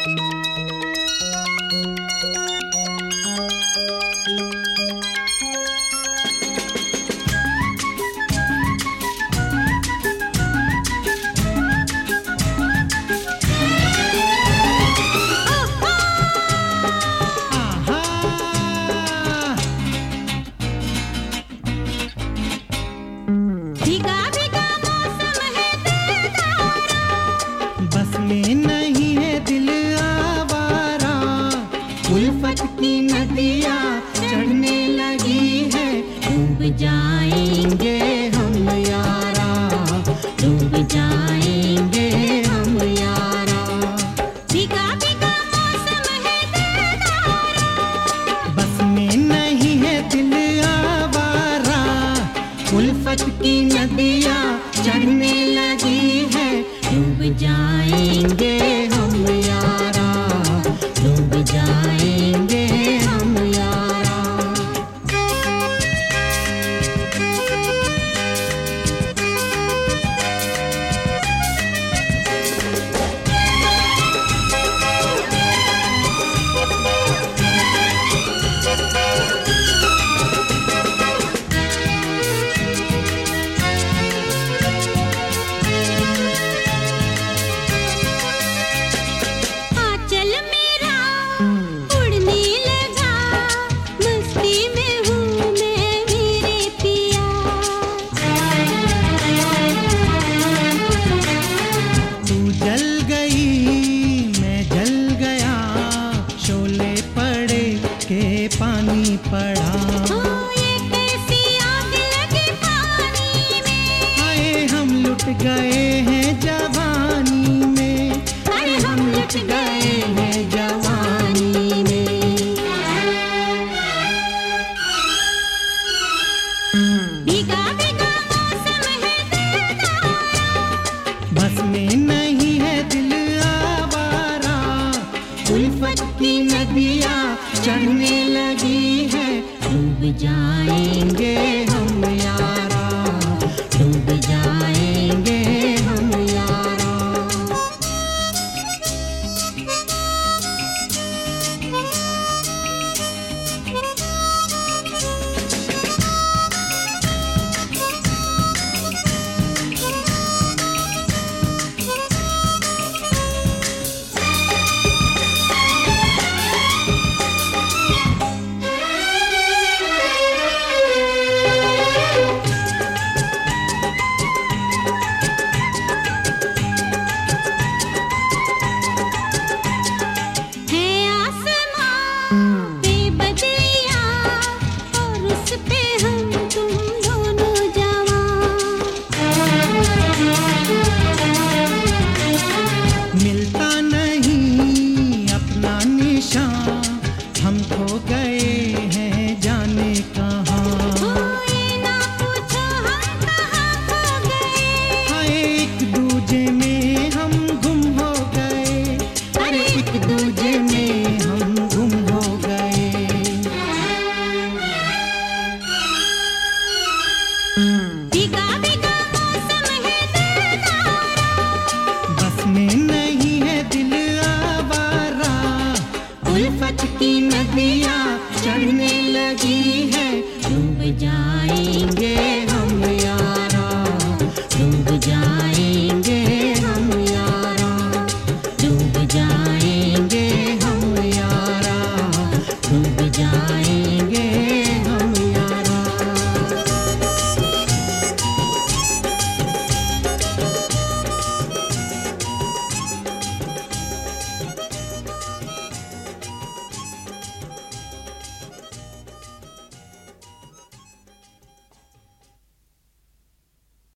उल्फत की नदियाँ चढ़ने लगी है, डूब जाएंगे हम यारा, डूब जाएंगे हम यारा। भीगा भीगा मौसम है दिलदारा, बस में नहीं है दिल आवारा। उल्फत की नदियाँ चढ़ने लगी है, डूब जाएंगे हम यारा, डूब जाएंगे हम यारा। पानी पड़ा, ये कैसी आग लगी पानी में, आए हम लुट गए हैं जवानी में, अरे हम लुट गए हैं जवानी में। भीगा भीगा मौसम है दिलदारा, बस में नहीं है दिल आवारा। उल्फत की नदियाँ चढ़ने लगी है, डूब जाएंगे।